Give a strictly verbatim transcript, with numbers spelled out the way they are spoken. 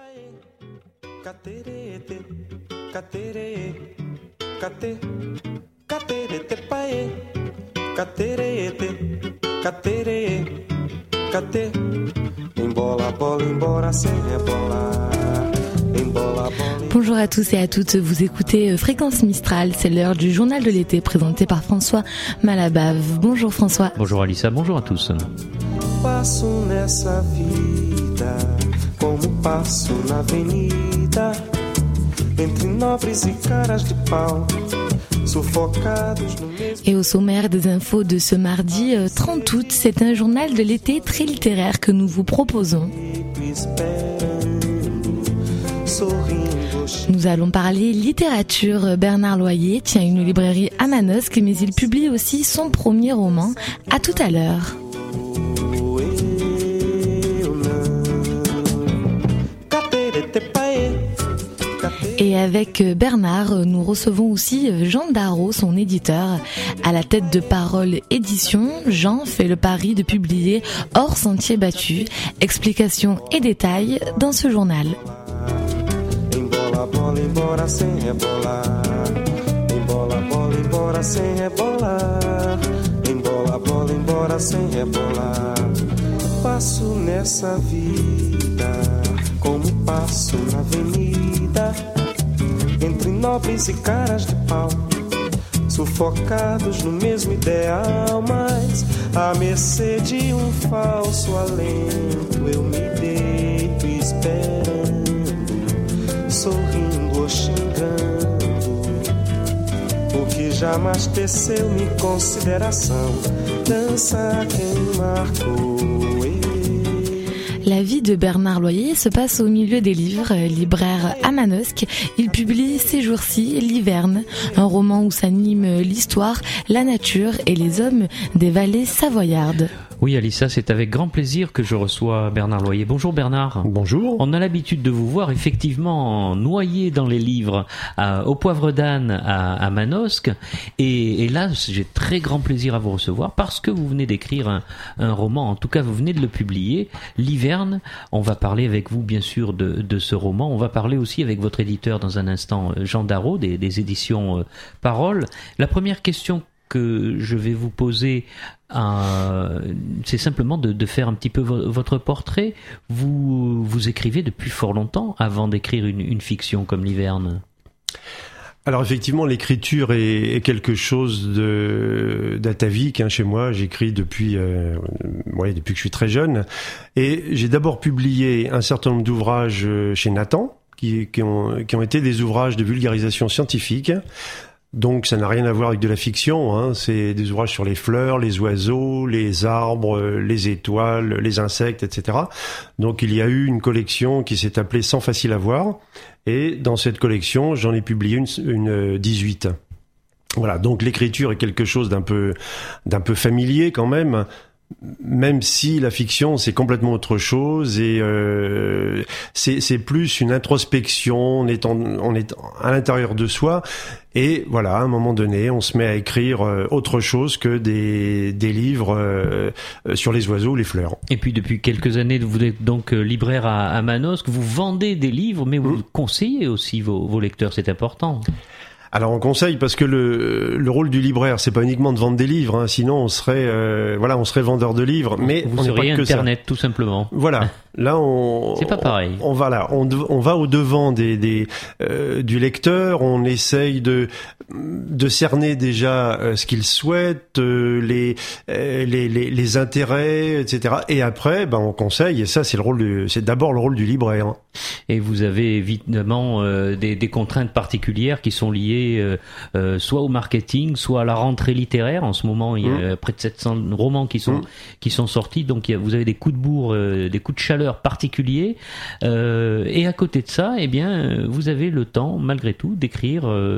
Bonjour à tous et à toutes, vous écoutez Fréquence Mistral, c'est l'heure du journal de l'été présenté par François Malabave. Bonjour François. Bonjour Alissa, bonjour à tous. Passo nessa vida, como passo na avenida, entre nobres e caras de pau, sufocados no mesmo. Et au sommaire des infos de ce mardi trente août, c'est un journal de l'été très littéraire que nous vous proposons. Nous allons parler littérature. Bernard Loyer tient une librairie à Manosque, mais il publie aussi son premier roman. À tout à l'heure. Et avec Bernard, nous recevons aussi Jean Darrow, son éditeur. À la tête de Parole Édition, Jean fait le pari de publier Hors Sentier Battu. Explications et détails dans ce journal. Bola, embora sem rebolar. Embola, bola, embora sem rebolar. Embola, bola, embora sem rebolar. Passo nessa vida, como passo na avenida, entre nobres e caras de pau, sufocados no mesmo ideal, mas à mercê de um falso alento eu me deito esperando, sorrindo ou xingando o que jamais teceu-me consideração. Dança quem marcou. La vie de Bernard Loyer se passe au milieu des livres. Libraire à Manosque, il publie ces jours-ci L'Hiverne, un roman où s'anime l'histoire, la nature et les hommes des vallées savoyardes. Oui Alissa, c'est avec grand plaisir que je reçois Bernard Loyer. Bonjour Bernard. Bonjour. On a l'habitude de vous voir effectivement noyé dans les livres à, au Poivre d'Âne à, à Manosque. Et, et là, j'ai très grand plaisir à vous recevoir parce que vous venez d'écrire un, un roman, en tout cas vous venez de le publier, L'Hiverne. On va parler avec vous bien sûr de, de ce roman. On va parler aussi avec votre éditeur dans un instant, Jean Darrow, des, des éditions euh, Parole. La première question que je vais vous poser, euh, c'est simplement de, de faire un petit peu vo- votre portrait. Vous, vous écrivez depuis fort longtemps avant d'écrire une, une fiction comme L'Hiverne. Alors effectivement, l'écriture est, est quelque chose de d'atavique hein, chez moi. J'écris depuis, euh, ouais, depuis que je suis très jeune. Et j'ai d'abord publié un certain nombre d'ouvrages chez Nathan, qui, qui, ont, qui ont été des ouvrages de vulgarisation scientifique. Donc ça n'a rien à voir avec de la fiction, hein. C'est des ouvrages sur les fleurs, les oiseaux, les arbres, les étoiles, les insectes, et cetera. Donc il y a eu une collection qui s'est appelée Sans facile à voir, et dans cette collection j'en ai publié une, une dix-huit. Voilà, donc l'écriture est quelque chose d'un peu, d'un peu familier quand même. Même si la fiction c'est complètement autre chose et euh, c'est c'est plus une introspection, on est en, on est à l'intérieur de soi et voilà, à un moment donné, on se met à écrire euh, autre chose que des des livres euh, sur les oiseaux ou les fleurs. Et puis depuis quelques années, vous êtes donc libraire à, à Manosque, vous vendez des livres mais vous mmh. conseillez aussi vos, vos lecteurs, c'est important. Alors on conseille parce que le le rôle du libraire c'est pas uniquement de vendre des livres, hein, sinon on serait euh, voilà on serait vendeur de livres, mais vous on seriez n'est pas que Internet ça. Tout simplement. Voilà. Là, on c'est pas pareil. On, on va là, on, on va au devant des, des euh, du lecteur. On essaye de de cerner déjà euh, ce qu'il souhaite, euh, les, euh, les les les intérêts, et cetera. Et après, ben on conseille. Et ça, c'est le rôle du, c'est d'abord le rôle du libraire. Et vous avez évidemment euh, des, des contraintes particulières qui sont liées euh, euh, soit au marketing, soit à la rentrée littéraire. En ce moment, il y a mmh. près de sept cents romans qui sont mmh. qui sont sortis. Donc, il y a, vous avez des coups de bourre, euh, des coups de chaleur particuliers, euh, et à côté de ça, eh bien, vous avez le temps, malgré tout, d'écrire euh,